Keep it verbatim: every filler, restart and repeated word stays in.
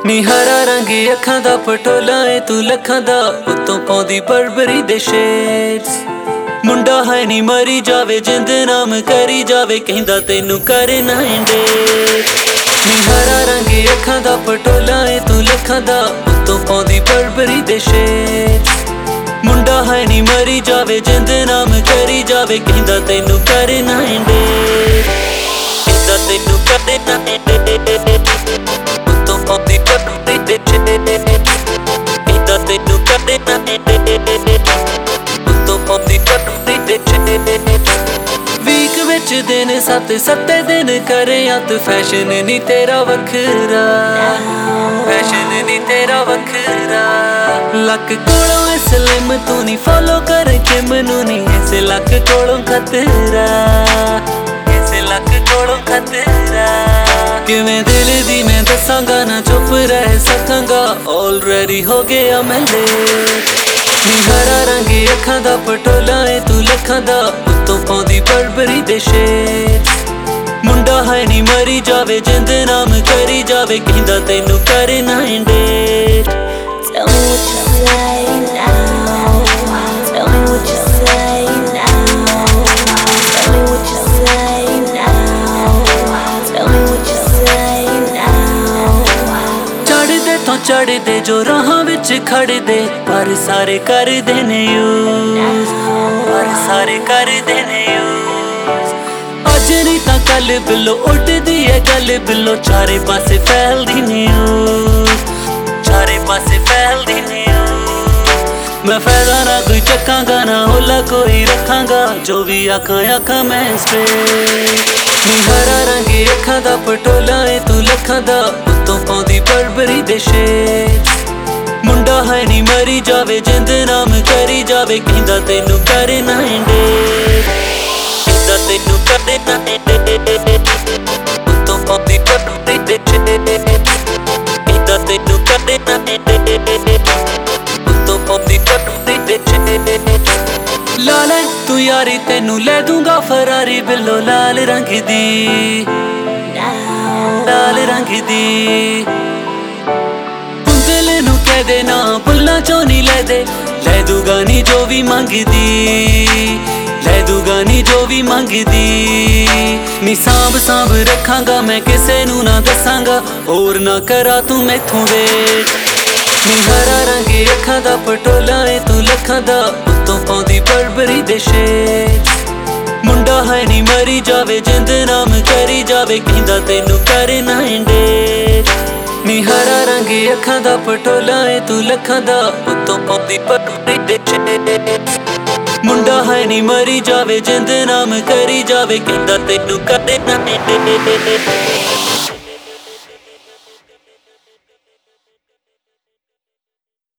ਨੀ ਹਰਾ ਰੰਗ ਅੱਖਾਂ ਦਾ ਪਟੋਲਾ ਏ ਤੂੰ ਲੱਖਾਂ ਦਾ ਉੱਤੋਂ ਪਾਉਂਦੀ ਬਰਬਰੀ ਦੇ ਸ਼ੇਡਸ। ਮੁੰਡਾ ਹੈ ਨੀ ਮਰੀ ਜਾਵੇ ਜਿੰਦ ਨਾਮ ਕਰੀ ਜਾਵੇ ਕਹਿੰਦਾ ਤੈਨੂੰ ਕਰੇ ਨਾ ਇੰਡੇ। ਨੀ ਹਰਾ ਰੰਗ ਅੱਖਾਂ ਦਾ ਪਟੋਲਾ ਏ ਤੂੰ ਲੱਖਾਂ ਦਾ ਉੱਤੋਂ ਪਾਉਂਦੀ ਬਰਬਰੀ ਦੇ ਸ਼ੇਡਸ। ਮੁੰਡਾ ਹੈ ਨੀ ਮਰੀ ਜਾਵੇ ਜਿੰਦ ਨਾਮ ਕਰੀ ਜਾਵੇ ਕਹਿੰਦਾ ਤੈਨੂੰ ਕਰੇ ਨਾ ਇੰਡੇ। ਕਹਿੰਦਾ ਤੈਨੂੰ ਕਰੇ ਨਾ ਇੰਡੇ ਉੱਤੋਂ ਪਾਉਂਦੀ ਬਰਬਰੀ ਦੇ ਸ਼ੇਡਸ। ਕਹਿੰਦਾ ਤੈਨੂੰ ਕਰੇ ਨਾ ਇੰਡੇ ਉੱਤੋਂ ਪਾਉਂਦੀ ਬਰਬਰੀ ਦੇ ਸ਼ੇਡਸ। ਵੀਕ ਵਿੱਚ ਦਿਨ ਸੱਤ ਸੱਤੇ ਦਿਨ ਕਰੇ ਅੱਤ ਫੈਸ਼ਨ ਨੀ ਤੇਰਾ ਵੱਖਰਾ, ਫੈਸ਼ਨ ਨੀ ਤੇਰਾ ਵੱਖਰਾ। ਲੱਕ ਕੋਲੋਂ ਸਲਿਮ ਤੂੰ ਨੀ ਫੋਲੋ ਕਰ ਕੇ ਮੈਨੂੰ ਨੀ ਇਸੇ ਲੱਕ ਕੋਲੋਂ ਖਤਰਾ, ਇਸੇ ਲੱਕ ਕੋਲੋਂ ਖਤਰਾ। ਕਿਵੇਂ ਦਿਲ ਦੀ ਮੈਂ ਦੱਸਾਂਗਾ ਨਾ ਚੁੱਪ ਰਹਿ ਸਕਾਂਗਾ ਆਲਰੇਡੀ ਹੋ ਗਿਆ ਮੈਂ ਲੇਟ। ਨੀ ਹਰਾ ਰੰਗ ਅੱਖਾਂ ਦਾ ਪਟੋਲਾ ਏ ਤੂੰ ਲੱਖਾਂ ਦਾ ਉੱਤੋਂ ਪਾਉਂਦੀ ਬਰਬਰੀ ਦੇ ਸ਼ੇਡਸ। ਮੁੰਡਾ ਹੈ ਨੀ ਮਰੀ ਜਾਵੇ ਜਿੰਦ ਨਾਮ ਕਰੀ ਜਾਵੇ ਕਹਿੰਦਾ ਤੈਨੂੰ ਕਰੇ ਨਾ ਇੰਡੇ। Tell me what you say now. Tell me what you say now. Tell me what you say now. Tell me what you say now. ਚੜ੍ਹਦੇ ਤੋਂ ਚੜ੍ਹਦੇ ਜੋ ਰਾਹਾਂ ਵਿੱਚ ਖੜਦੇ ਪਰ ਸਾਰੇ ਕਰਦੇ ਨੇ ਯੂਜ਼, ਪਰ ਸਾਰੇ ਕਰਦੇ ਨੇ ਯੂਜ਼। ਅੱਜ ਨਹੀਂ ਤਾਂ ਕੱਲ ਬਿੱਲੋ ਉੱਡਦੀ ਏ ਗੱਲ ਬਿੱਲੋ ਚਾਰੇ ਪਾਸੇ ਫੈਲਦੀ ਨਿਊਜ਼, ਚਾਰੇ ਪਾਸੇ ਫੈਲਦੀ ਨਿਊਜ਼। ਮੈਂ ਫਾਇਦਾ ਨਾ ਕੋਈ ਚੱਕਾਂਗਾ ਨਾ ਹੋਲਾ ਕੋਈ ਰੱਖਾਂਗਾ ਜੋ ਵੀ ਆਖਾਂ ਆਖਾਂ ਮੈਂ ਸਟ੍ਰੇਟ। ਨੀ ਹਰਾ ਰੰਗ ਅੱਖਾਂ ਦਾ ਪਟੋਲਾ ਏ ਤੂੰ ਲੱਖਾਂ ਦਾ ਉੱਤੋਂ ਪਾਉਂਦੀ ਬਰਬਰੀ ਦੇ ਸ਼ੇਡਸ। ਮੁੰਡਾ ਹੈ ਨੀ ਮਰੀ ਜਾਵੇ ਜਿੰਦ ਨਾਮ ਕਰੀ ਜਾਵੇ ਕਹਿੰਦਾ ਤੈਨੂੰ ਕਰੇ ਨਾ ਇੰਡੇ। ਕਹਿੰਦਾ ਤੈਨੂੰ ਕਰੇ ਨਾ ਇੰਡੇ ਉੱਤੋਂ ਪਾਉਂਦੀ ਬਰਬਰੀ ਦੇ ਸ਼ੇਡਸ। ਕਹਿੰਦਾ ਤੈਨੂੰ ਕਰੇ ਨਾ ਇੰਡੇ ਉੱਤੋਂ ਪਾਉਂਦੀ ਬਰਬਰੀ ਦੇ ਸ਼ੇਡਸ। ਲਾ ਲੈ ਤੂੰ ਯਾਰੀ ਤੈਨੂੰ ਲੈ ਦੂੰਗਾ ਫਰਾਰੀ ਬਿੱਲੋ ਲਾਲ ਰੰਗ ਦੀ, ਲਾਲ ਰੰਗ ਦੀ। ਦਿਲ ਨੂੰ ਕਹਿ ਦੇ ਨਾ ਬੁੱਲਾਂ ਚੋਂ ਨੀ ਲੈ ਦੇ, ਲੈ ਦੂਗਾ ਨੀ ਜੋ ਵੀ ਮੰਗਦੀ, ਲੈ ਦੂਗਾ ਨੀ ਜੋ ਵੀ ਮੰਗਦੀ। ਨੀ ਸਾਂਭ ਸਾਂਭ ਰੱਖਾਂਗਾ ਮੈਂ ਕਿਸੇ ਨੂੰ ਨਾ ਦੱਸਾਂਗਾ ਹੋਰ ਨਾ ਕਰਾ ਤੂੰ ਮੈਥੋਂ ਵੇਟ। ਨੀ ਹਰਾ ਰੰਗ ਅੱਖਾਂ ਦਾ ਪਟੋਲਾ ਏ ਤੂੰ ਲੱਖਾਂ ਦਾ ਉੱਤੋਂ ਪਾਉਂਦੀ ਬਰਬਰੀ ਦੇ ਸ਼ੇਡਸ। ਮੁੰਡਾ ਹੈ ਨੀ ਮਰੀ ਜਾਵੇ ਜਿੰਦ ਨਾਮ ਕਰੀ ਜਾਵੇ ਕਹਿੰਦਾ ਤੈਨੂੰ ਕਰੇ ਨਾ ਇੰਡੇ। ਨੀ ਹਰਾ ਰੰਗ ਅੱਖਾਂ ਦਾ ਪਟੋਲਾ ਏ ਤੂੰ ਲੱਖਾਂ ਦਾ ਉੱਤੋਂ ਪਾਉਂਦੀ ਬਰਬਰੀ ਦੇ ਸ਼ੇਡਸ। ਮੁੰਡਾ ਹੈ ਨੀ ਮਰੀ ਜਾਵੇ ਜਿੰਦ ਨਾਮ ਕਰੀ ਜਾਵੇ ਕਹਿੰਦਾ ਤੈਨੂੰ ਕਰੇ ਨਾ ਇੰਡੇ।